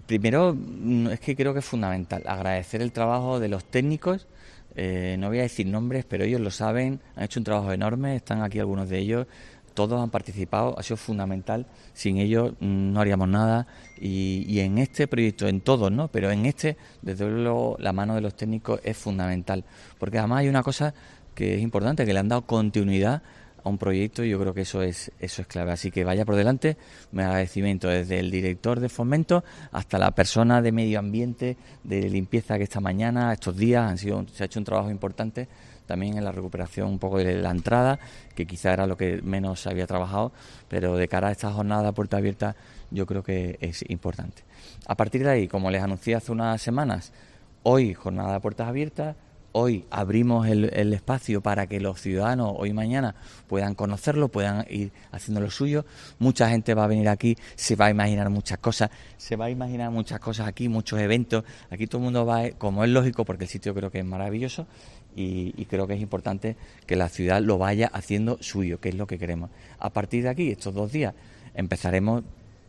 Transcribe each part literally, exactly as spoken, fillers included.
Primero, es que creo que es fundamental agradecer el trabajo de los técnicos. Eh, no voy a decir nombres, pero ellos lo saben, han hecho un trabajo enorme, están aquí algunos de ellos, todos han participado, ha sido fundamental, sin ellos no haríamos nada, y, y en este proyecto, en todos, ¿no? Pero en este, desde luego, la mano de los técnicos es fundamental, porque además hay una cosa que es importante, que le han dado continuidad a un proyecto, y yo creo que eso es eso es clave. Así que vaya por delante, mi agradecimiento desde el director de Fomento hasta la persona de Medio Ambiente, de limpieza, que esta mañana, estos días, han sido se ha hecho un trabajo importante también en la recuperación un poco de la entrada, que quizá era lo que menos se había trabajado, pero de cara a esta jornada puerta abierta yo creo que es importante. A partir de ahí, como les anuncié hace unas semanas, hoy jornada de puertas abiertas. Hoy abrimos el, el espacio para que los ciudadanos hoy y mañana puedan conocerlo, puedan ir haciendo lo suyo. Mucha gente va a venir aquí, se va a imaginar muchas cosas, se va a imaginar muchas cosas aquí, muchos eventos. Aquí todo el mundo va, como es lógico, porque el sitio creo que es maravilloso y, y creo que es importante que la ciudad lo vaya haciendo suyo, que es lo que queremos. A partir de aquí, estos dos días, empezaremos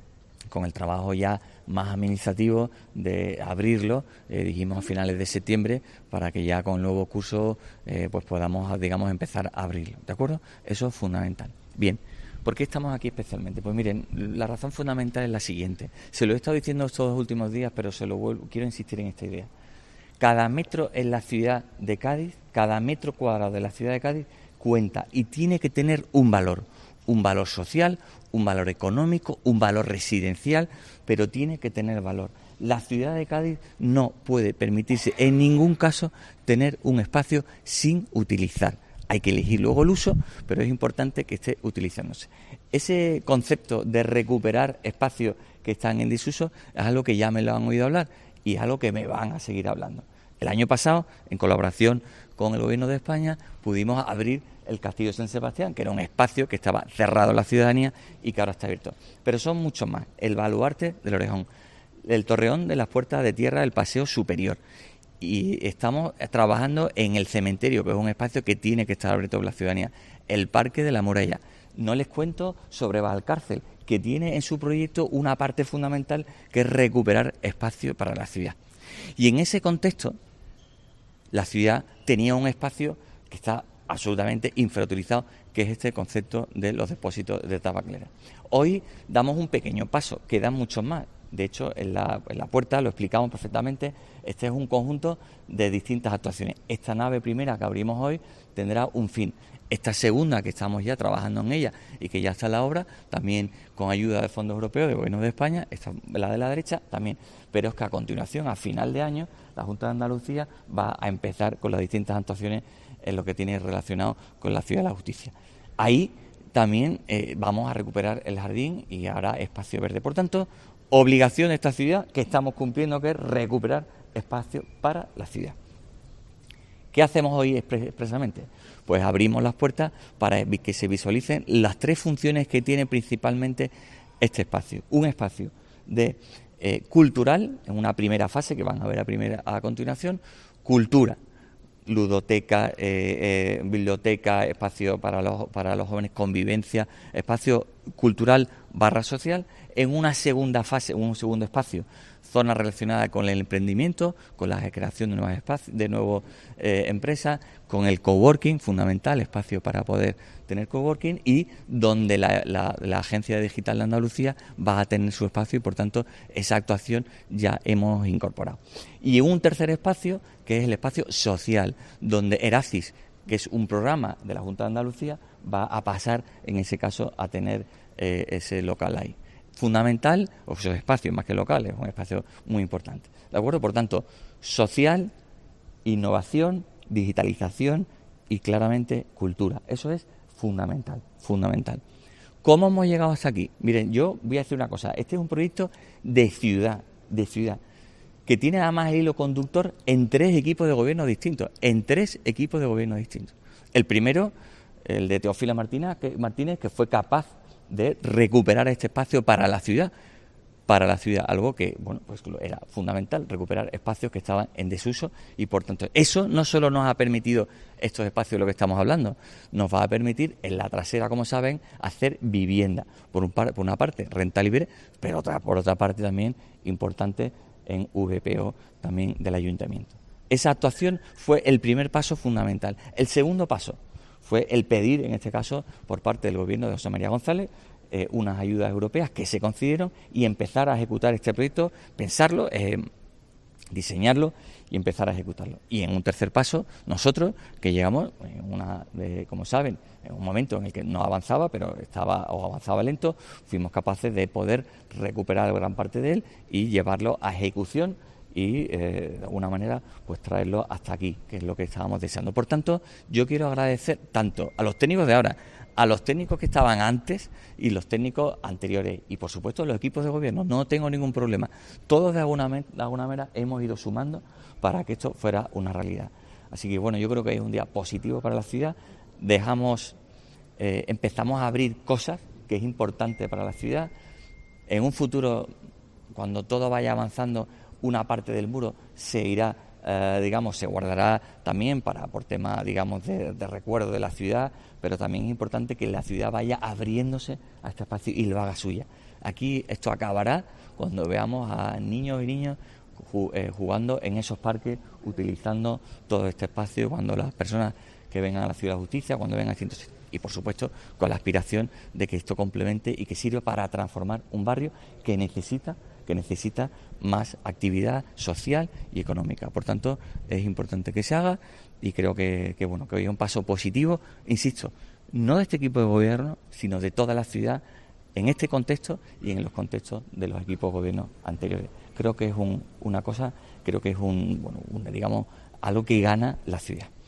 con el trabajo ya más administrativo de abrirlo, eh, dijimos a finales de septiembre, para que ya con el nuevo curso eh, pues podamos, digamos, empezar a abrirlo, ¿de acuerdo? Eso es fundamental. Bien, ¿por qué estamos aquí especialmente? Pues miren, la razón fundamental es la siguiente. Se lo he estado diciendo estos últimos días, pero se lo vuelvo, quiero insistir en esta idea. Cada metro en la ciudad de Cádiz, cada metro cuadrado de la ciudad de Cádiz cuenta y tiene que tener un valor, un valor social, un valor económico, un valor residencial, pero tiene que tener valor. La ciudad de Cádiz no puede permitirse en ningún caso tener un espacio sin utilizar. Hay que elegir luego el uso, pero es importante que esté utilizándose. Ese concepto de recuperar espacios que están en desuso es algo que ya me lo han oído hablar y es algo que me van a seguir hablando. El año pasado, en colaboración con el Gobierno de España, pudimos abrir el Castillo de San Sebastián, que era un espacio que estaba cerrado a la ciudadanía y que ahora está abierto. Pero son muchos más. El baluarte del Orejón, el torreón de las puertas de tierra del Paseo Superior. Y estamos trabajando en el cementerio, que es un espacio que tiene que estar abierto a la ciudadanía. El Parque de la Muralla. No les cuento sobre Valcárcel, que tiene en su proyecto una parte fundamental, que es recuperar espacio para la ciudad. Y en ese contexto, la ciudad tenía un espacio que está absolutamente infrautilizado, que es este concepto de los depósitos de tabacalera. Hoy damos un pequeño paso, quedan muchos más. De hecho, en la, en la puerta lo explicamos perfectamente. Este es un conjunto de distintas actuaciones. Esta nave primera que abrimos hoy tendrá un fin. Esta segunda, que estamos ya trabajando en ella y que ya está en la obra, también con ayuda de fondos europeos, del Gobierno de España, esta, la de la derecha también. Pero es que a continuación, a final de año, la Junta de Andalucía va a empezar con las distintas actuaciones en lo que tiene relacionado con la Ciudad de la Justicia. Ahí también eh, vamos a recuperar el jardín y habrá espacio verde. Por tanto, obligación de esta ciudad que estamos cumpliendo, que es recuperar espacio para la ciudad. ¿Qué hacemos hoy expresamente? Pues abrimos las puertas para que se visualicen las tres funciones que tiene principalmente este espacio. Un espacio de eh, cultural, en una primera fase, que van a ver a, primera, a continuación, cultura, ludoteca, eh, eh, biblioteca, espacio para los, para los jóvenes, convivencia, espacio cultural barra social. En una segunda fase, un segundo espacio, zona relacionada con el emprendimiento, con la creación de nuevos espacios, de nuevas eh, empresas, con el coworking, fundamental, espacio para poder tener coworking, y donde la, la, la Agencia Digital de Andalucía va a tener su espacio, y por tanto esa actuación ya hemos incorporado. Y un tercer espacio, que es el espacio social, donde Eracis, que es un programa de la Junta de Andalucía, va a pasar en ese caso a tener eh, ese local ahí. Fundamental, o esos espacios más que locales, un espacio muy importante. ¿De acuerdo? Por tanto, social, innovación, digitalización y claramente cultura. Eso es fundamental, fundamental. ¿Cómo hemos llegado hasta aquí? Miren, yo voy a decir una cosa. Este es un proyecto de ciudad, de ciudad, que tiene además el hilo conductor en tres equipos de gobierno distintos, en tres equipos de gobierno distintos. El primero, el de Teófila Martínez, que, Martínez, que fue capaz de recuperar este espacio para la ciudad, para la ciudad, algo que, bueno, pues era fundamental, recuperar espacios que estaban en desuso y, por tanto, eso no solo nos ha permitido estos espacios de lo que estamos hablando, nos va a permitir en la trasera, como saben, hacer vivienda, por, un par, por una parte renta libre, pero otra, por otra parte también importante en V P O también del ayuntamiento. Esa actuación fue el primer paso fundamental. El segundo paso fue el pedir, en este caso, por parte del gobierno de José María González, eh, unas ayudas europeas que se concedieron y empezar a ejecutar este proyecto, pensarlo, eh, diseñarlo y empezar a ejecutarlo. Y en un tercer paso, nosotros, que llegamos, en una, de, como saben, en un momento en el que no avanzaba, pero estaba o avanzaba lento, fuimos capaces de poder recuperar gran parte de él y llevarlo a ejecución y eh, de alguna manera pues traerlo hasta aquí, que es lo que estábamos deseando. Por tanto, yo quiero agradecer tanto a los técnicos de ahora, a los técnicos que estaban antes y los técnicos anteriores y, por supuesto, los equipos de gobierno. No tengo ningún problema. Todos de alguna, de alguna manera hemos ido sumando para que esto fuera una realidad. Así que, bueno, yo creo que es un día positivo para la ciudad. Dejamos, eh, empezamos a abrir cosas que es importante para la ciudad. En un futuro, cuando todo vaya avanzando, una parte del muro se irá, eh, digamos, se guardará también para por tema, digamos, de, de recuerdo de la ciudad, pero también es importante que la ciudad vaya abriéndose a este espacio y lo haga suya. Aquí esto acabará cuando veamos a niños y niñas jugando en esos parques, utilizando todo este espacio, cuando las personas que vengan a la Ciudad de Justicia, cuando vengan a distintos sitios. Y, por supuesto, con la aspiración de que esto complemente y que sirva para transformar un barrio que necesita que necesita más actividad social y económica. Por tanto, es importante que se haga y creo que, que bueno, que hoy es un paso positivo, insisto, no de este equipo de gobierno, sino de toda la ciudad en este contexto y en los contextos de los equipos de gobierno anteriores. Creo que es un, una cosa, creo que es un, bueno, un, digamos, algo que gana la ciudad.